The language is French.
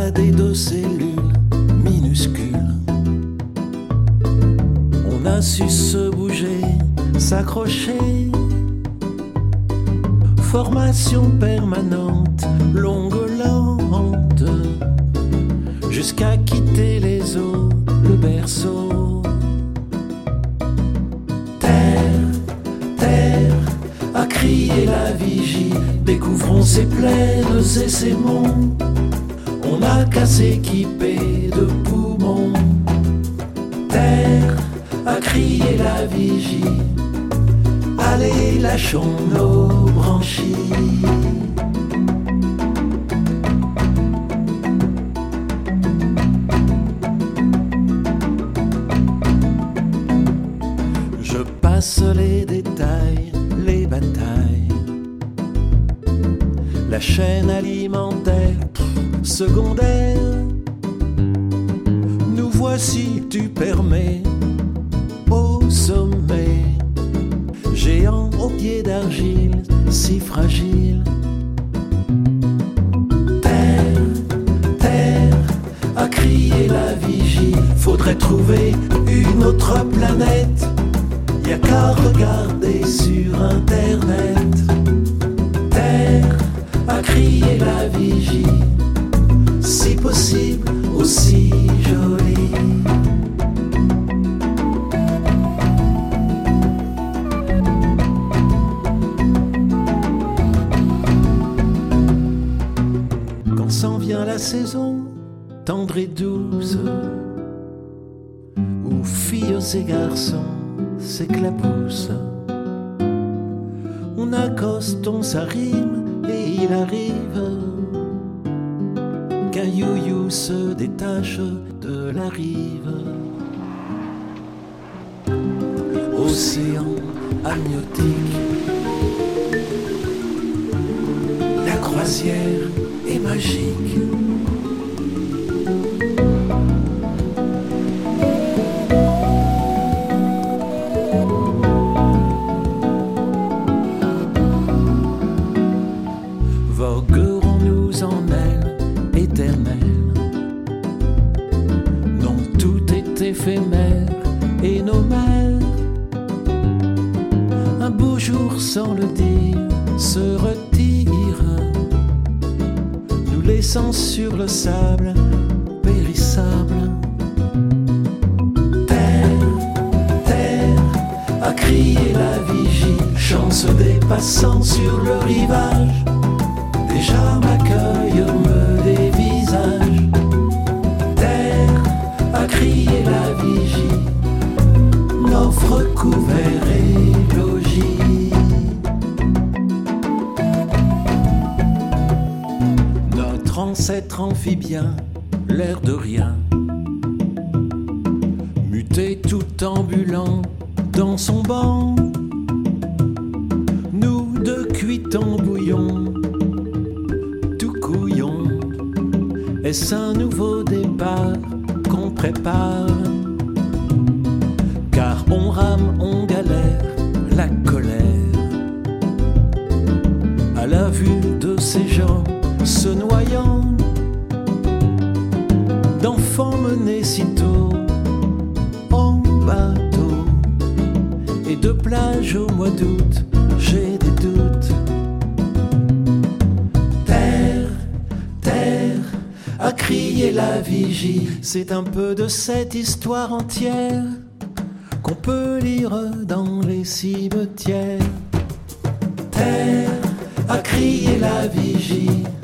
baladé de cellules minuscules. On a su se bouger, s'accrocher. Formation permanente, longue, lente, jusqu'à quitter les eaux, le berceau. Terre, terre, a crié la vigie, découvrons ses plaines et ses monts. On n'a qu'à s'équiper de poumons. Terre, a crié la vigie, allez, lâchons nos branchies. Je passe les détails, les batailles, la chaîne alimentaire, secondaire. Nous voici, tu permets, au sommet. Géant aux pieds d'argile, si fragile. Terre, terre, a crié la vigie, faudrait trouver une autre planète. Y a qu'à regarder sur internet. Terre, a crié la vigie, si possible aussi jolie. S'en vient la saison, tendre et douce, où filles et garçons s'éclaboussent. On accoste, on s'arrime, et il arrive qu'un you-you se détache de la rive. Océan amniotique, la croisière est magique. Voguerons-nous en ailes éternelles? Non, tout est éphémère et nos mères, un beau jour sans le dire, se retirent, laissant sur le sable périssable. Terre, terre, a crié la vigie, chance des passants sur le rivage. Déjà m'accueille, me dévisage. Terre, a crié la vigie, n'offre couvert et logis. Ancêtre amphibien, l'air de rien, muté tout ambulant dans son banc. Nous deux cuits en bouillon, tout couillon. Est-ce un nouveau départ qu'on prépare? Car on rame, on galère, la colère à la vue de ces gens se noyant, d'enfants menés si tôt en bateau, et de plage au mois d'août, j'ai des doutes. Terre, terre, a crié la vigie, c'est un peu de cette histoire entière qu'on peut lire dans les cimetières. Terre, a crié la vigie,